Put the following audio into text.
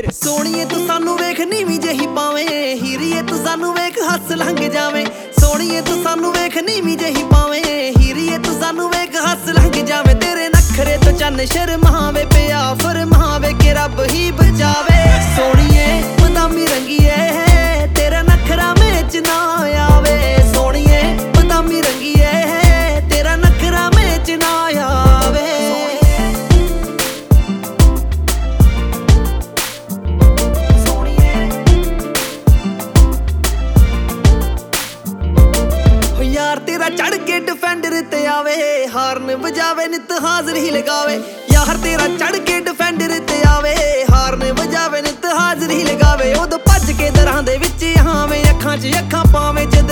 ਸੋਹਣੀਏ ਤੂੰ ਸਾਨੂੰ ਵੇਖ ਨੀਵੀਂ ਜਿਹੀ ਪਾਵੇਂ, ਹੀਰੀਏ ਤੂੰ ਸਾਨੂੰ ਵੇਖ ਹੱਸ ਲੰਘ ਜਾਵੇਂ। ਸੋਹਣੀਏ ਤੂੰ ਸਾਨੂੰ ਵੇਖ ਨੀਵੀਂ ਜਿਹੀ ਪਾਵੇਂ, ਹੀਰੀਏ ਤੂੰ ਸਾਨੂੰ ਵੇਖ ਹੱਸ ਲੰਘ ਜਾਵੇਂ। ਤੇਰੇ ਨਖਰੇ ਤੋਂ ਚੰਨ ਸ਼ਰਮਾਵੇ, ਪਿਆ ਫਰਮਾਵੇ ਕਿ ਰੱਬ ਹੀ ਬਚਾਵੇ। ਸੋਹਣੀਏ ਬਦਾਮੀ ਰੰਗੀਏ ਤੇਰਾ ਨਖਰਾ ਮੇਚ ਨਾ ਆਵੇ। ਸੋਹਣੀਏ ਬਦਾਮੀ ਰੰਗੀਏ ਤੇਰਾ ਨਖਰਾ ਮੇਚ ਨਾ ਆਵੇ। ਯਾਰ ਤੇਰਾ ਚੜ ਕੇ ਡਿਫੈਂਡਰ ਤੇ ਆਵੇ, ਹਾਰਨ ਵਜਾਵੇ ਨਿਤ ਹਾਜ਼ਰ ਹੀ ਲਗਾਵੇ। ਯਾਰ ਤੇਰਾ ਚੜ ਕੇ ਡਿਫੈਂਡਰ ਤੇ ਆਵੇ, ਹਾਰਨ ਵਜਾਵੇ ਨਿਤ ਹਾਜ਼ਰ ਹੀ ਲਗਾਵੇ। ਉਦੋਂ ਭੱਜ ਕੇ ਦਰਾਂ ਦੇ ਵਿੱਚ ਆਵੇਂ, ਅੱਖਾਂ 'ਚ ਅੱਖਾਂ ਪਾਵੇਂ।